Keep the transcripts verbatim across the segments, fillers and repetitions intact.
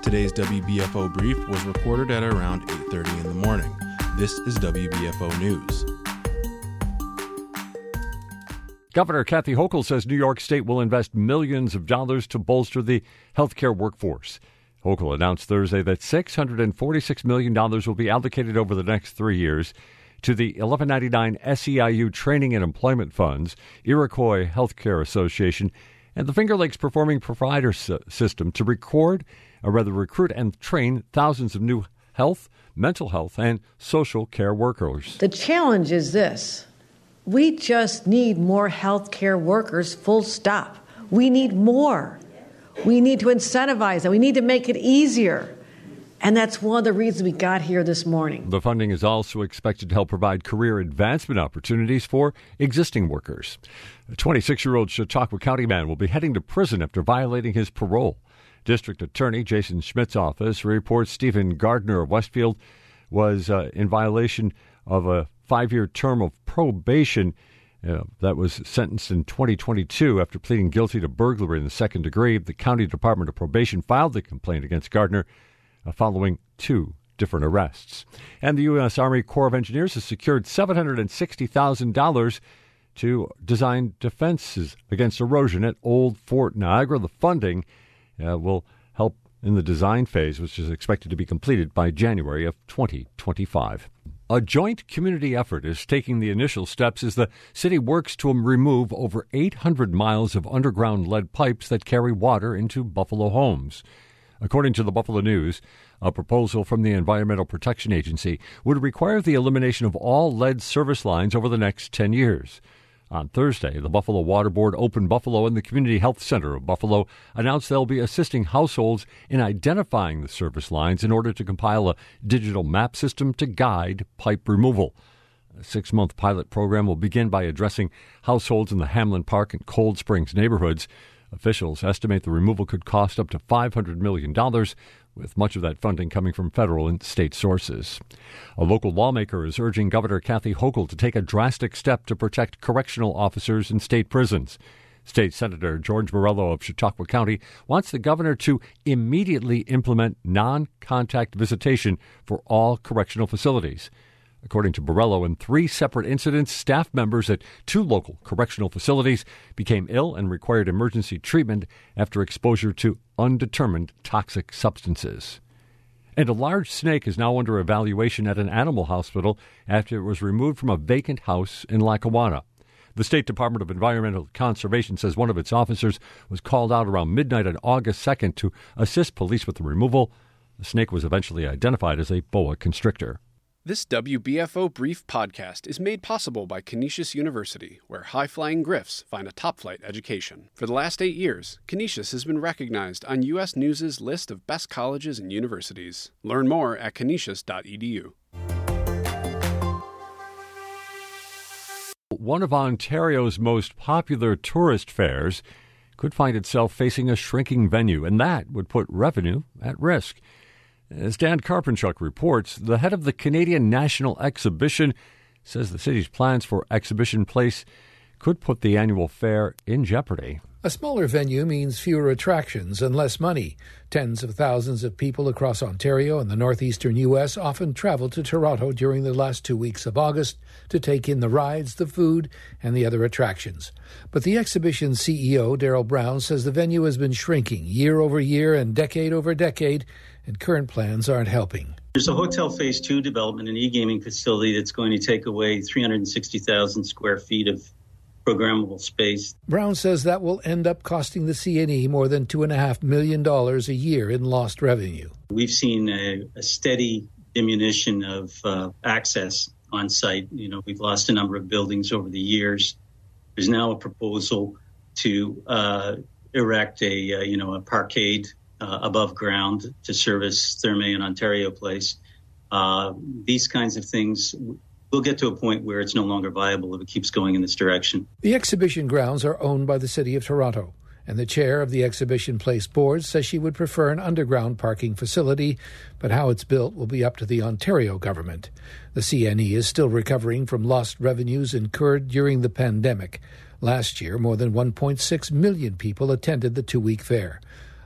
Today's W B F O brief was recorded at around eight thirty in the morning. This is W B F O News. Governor Kathy Hochul says New York State will invest millions of dollars to bolster the healthcare workforce. Hochul announced Thursday that six hundred forty-six million dollars will be allocated over the next three years to the eleven ninety-nine S E I U Training and Employment Funds, Iroquois Healthcare Association, and the Finger Lakes Performing Provider System to record, or rather recruit and train thousands of new health, mental health, and social care workers. The challenge is this. We just need more healthcare workers, full stop. We need more. We need to incentivize them. We need to make it easier. And that's one of the reasons we got here this morning. The funding is also expected to help provide career advancement opportunities for existing workers. A twenty-six-year-old Chautauqua County man will be heading to prison after violating his parole. District Attorney Jason Schmidt's office reports Stephen Gardner of Westfield was uh, in violation of a five-year term of probation uh, that was sentenced in twenty twenty-two after pleading guilty to burglary in the second degree. The County Department of Probation filed the complaint against Gardner uh, following two different arrests. And the U S. Army Corps of Engineers has secured seven hundred sixty thousand dollars to design defenses against erosion at Old Fort Niagara. The funding uh, will help in the design phase, which is expected to be completed by January of twenty twenty-five. A joint community effort is taking the initial steps as the city works to remove over eight hundred miles of underground lead pipes that carry water into Buffalo homes. According to the Buffalo News, a proposal from the Environmental Protection Agency would require the elimination of all lead service lines over the next ten years. On Thursday, the Buffalo Water Board, Open Buffalo, and the Community Health Center of Buffalo announced they'll be assisting households in identifying the service lines in order to compile a digital map system to guide pipe removal. A six-month pilot program will begin by addressing households in the Hamlin Park and Cold Springs neighborhoods. Officials estimate the removal could cost up to five hundred million dollars, with much of that funding coming from federal and state sources. A local lawmaker is urging Governor Kathy Hochul to take a drastic step to protect correctional officers in state prisons. State Senator George Morello of Chautauqua County wants the governor to immediately implement non-contact visitation for all correctional facilities. According to Borrello, in three separate incidents, staff members at two local correctional facilities became ill and required emergency treatment after exposure to undetermined toxic substances. And a large snake is now under evaluation at an animal hospital after it was removed from a vacant house in Lackawanna. The State Department of Environmental Conservation says one of its officers was called out around midnight on August second to assist police with the removal. The snake was eventually identified as a boa constrictor. This W B F O Brief podcast is made possible by Canisius University, where high-flying Griffs find a top-flight education. For the last eight years, Canisius has been recognized on U S News' list of best colleges and universities. Learn more at canisius dot e d u. One of Ontario's most popular tourist fairs could find itself facing a shrinking venue, and that would put revenue at risk. As Dan Karpinchuk reports, the head of the Canadian National Exhibition says the city's plans for Exhibition Place could put the annual fair in jeopardy. A smaller venue means fewer attractions and less money. Tens of thousands of people across Ontario and the northeastern U S often travel to Toronto during the last two weeks of August to take in the rides, the food, and the other attractions. But the exhibition's C E O, Daryl Brown, says the venue has been shrinking year over year and decade over decade, and current plans aren't helping. There's a hotel phase two development, an e-gaming facility that's going to take away three hundred sixty thousand square feet of programmable space. Brown says that will end up costing the C N E more than two point five million dollars a year in lost revenue. We've seen a, a steady diminution of uh, access on site. You know, we've lost a number of buildings over the years. There's now a proposal to uh, erect a, uh, you know, a parkade uh, above ground to service Therme and Ontario Place. Uh, these kinds of things we'll get to a point where it's no longer viable if it keeps going in this direction. The exhibition grounds are owned by the City of Toronto, and the chair of the Exhibition Place Board says she would prefer an underground parking facility, but how it's built will be up to the Ontario government. The C N E is still recovering from lost revenues incurred during the pandemic. Last year, more than one point six million people attended the two-week fair.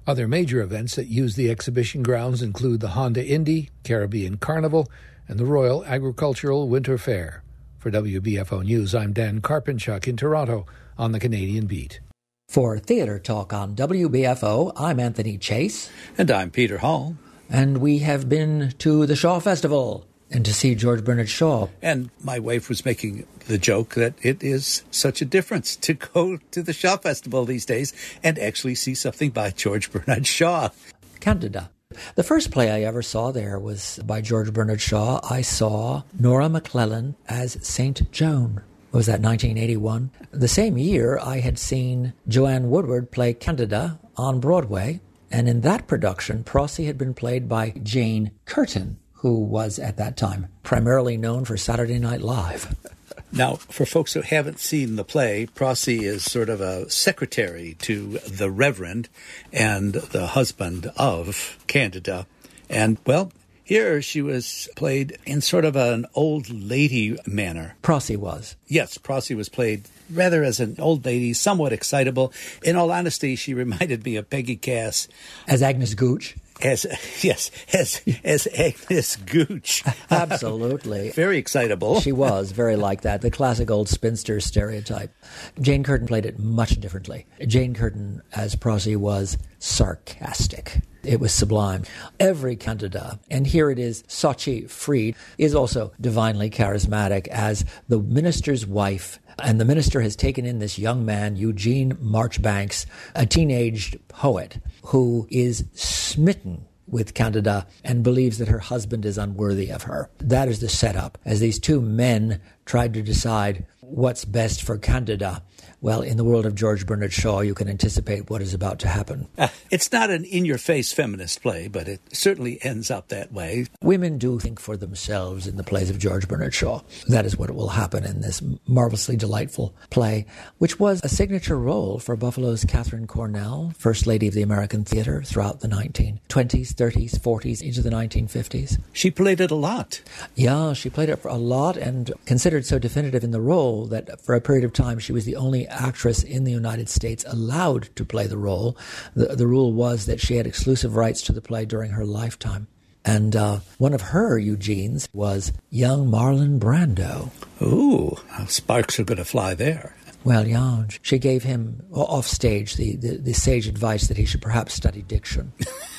Other major events that use the exhibition grounds include the Honda Indy, Caribbean Carnival, and the Royal Agricultural Winter Fair. For W B F O News, I'm Dan Karpinchuk in Toronto on the Canadian Beat. For Theatre Talk on W B F O, I'm Anthony Chase. And I'm Peter Hall. And we have been to the Shaw Festival and to see George Bernard Shaw. And my wife was making the joke that it is such a difference to go to the Shaw Festival these days and actually see something by George Bernard Shaw. Candida. The first play I ever saw there was by George Bernard Shaw. I saw Nora McClellan as Saint Joan. Was that nineteen eighty-one? The same year, I had seen Joanne Woodward play Candida on Broadway. And in that production, Prosy had been played by Jane Curtin, who was at that time primarily known for Saturday Night Live. Now, for folks who haven't seen the play, Prosy is sort of a secretary to the Reverend and the husband of Candida. And, well, here she was played in sort of an old lady manner. Prosy was. Yes, Prosy was played rather as an old lady, somewhat excitable. In all honesty, she reminded me of Peggy Cass. As Agnes Gooch? As yes, as as Agnes Gooch. Absolutely. Very excitable. She was very like that, the classic old spinster stereotype. Jane Curtin played it much differently. Jane Curtin, as Prosy, was sarcastic. It was sublime. Every Candida, and here it is, Sachi Fried, is also divinely charismatic as the minister's wife. And the minister has taken in this young man, Eugene Marchbanks, a teenage poet who is smitten with Candida and believes that her husband is unworthy of her. That is the setup. As these two men tried to decide what's best for Candida, well, in the world of George Bernard Shaw, you can anticipate what is about to happen. Uh, it's not an in-your-face feminist play, but it certainly ends up that way. Women do think for themselves in the plays of George Bernard Shaw. That is what will happen in this marvelously delightful play, which was a signature role for Buffalo's Katharine Cornell, First Lady of the American Theatre throughout the nineteen twenties, thirties, forties, into the nineteen fifties. She played it a lot. Yeah, she played it for a lot and considered so definitive in the role that for a period of time she was the only actress in the United States allowed to play the role. The, the rule was that she had exclusive rights to the play during her lifetime. And uh, one of her Eugenes was young Marlon Brando. Ooh, sparks are going to fly there. Well, yeah, she gave him off stage the, the, the sage advice that he should perhaps study diction.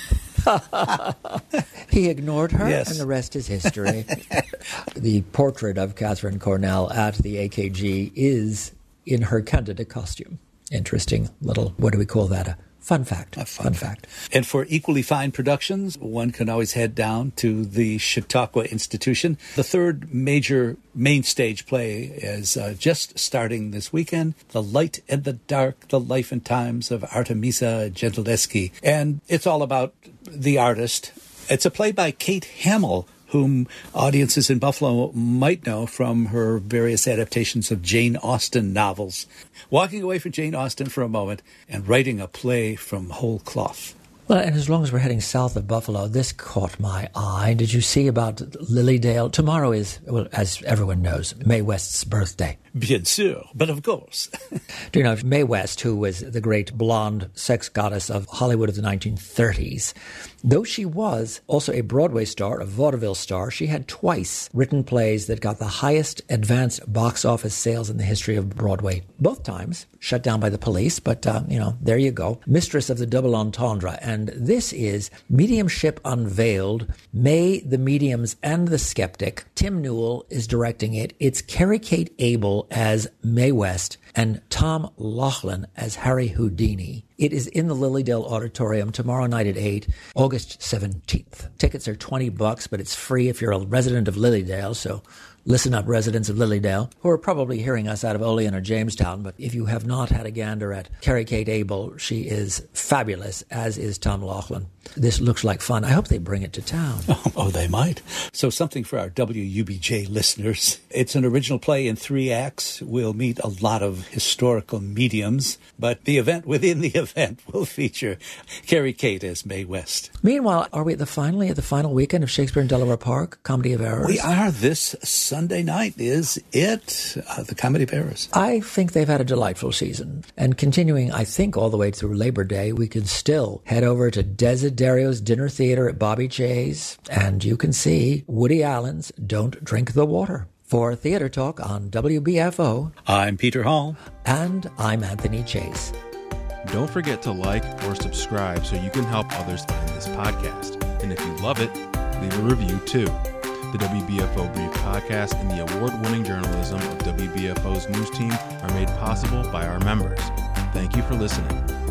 He ignored her, yes. And the rest is history. The portrait of Katharine Cornell at the A K G is in her Candida costume. Interesting little, what do we call that? A fun fact. A fun, fun fact. fact. And for equally fine productions, one can always head down to the Chautauqua Institution. The third major main stage play is uh, just starting this weekend, The Light and the Dark, The Life and Times of Artemisa Gentileschi. And it's all about the artist. It's a play by Kate Hamill, whom audiences in Buffalo might know from her various adaptations of Jane Austen novels. Walking away from Jane Austen for a moment and writing a play from whole cloth. Well, and as long as we're heading south of Buffalo, this caught my eye. Did you see about Lilydale? Tomorrow is, well, as everyone knows, Mae West's birthday. Bien sûr, but of course. Do you know, Mae West, who was the great blonde sex goddess of Hollywood of the nineteen thirties, though she was also a Broadway star, a vaudeville star, she had twice written plays that got the highest advanced box office sales in the history of Broadway. Both times shut down by the police, but, uh, you know, there you go. Mistress of the Double Entendre. And this is Mediumship Unveiled, May, the Mediums, and the Skeptic. Tim Newell is directing it. It's Carrie-Kate Abel as Mae West and Tom Laughlin as Harry Houdini. It is in the Lilydale Auditorium tomorrow night at eight, August seventeenth. Tickets are twenty bucks, but it's free if you're a resident of Lilydale, so listen up, residents of Lilydale, who are probably hearing us out of Olean or Jamestown, but if you have not had a gander at Carrie-Kate Abel, she is fabulous, as is Tom Laughlin. This looks like fun. I hope they bring it to town. Oh, oh, they might. So something for our W U B J listeners. It's an original play in three acts. We'll meet a lot of historical mediums, but the event within the event will feature Carrie-Kate as Mae West. Meanwhile, are we at the finally at the final weekend of Shakespeare in Delaware Park, Comedy of Errors? We are this Sunday night is it, uh, the Comedy of Errors. I think they've had a delightful season. And continuing, I think, all the way through Labor Day, we can still head over to Desiderio's Dinner Theater at Bobby Jay's, and you can see Woody Allen's Don't Drink the Water. For Theater Talk on W B F O, I'm Peter Hall. And I'm Anthony Chase. Don't forget to like or subscribe so you can help others find this podcast. And if you love it, leave a review too. The W B F O Brief Podcast and the award-winning journalism of W B F O's news team are made possible by our members. Thank you for listening.